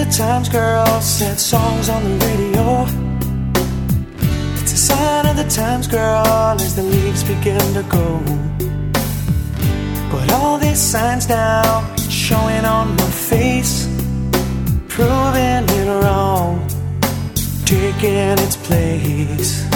the times, girl. Sad songs on the radio. It's a sign of the times, girl, as the leaves begin to go. But all these signs now showing on my face, proving it wrong, taking its place.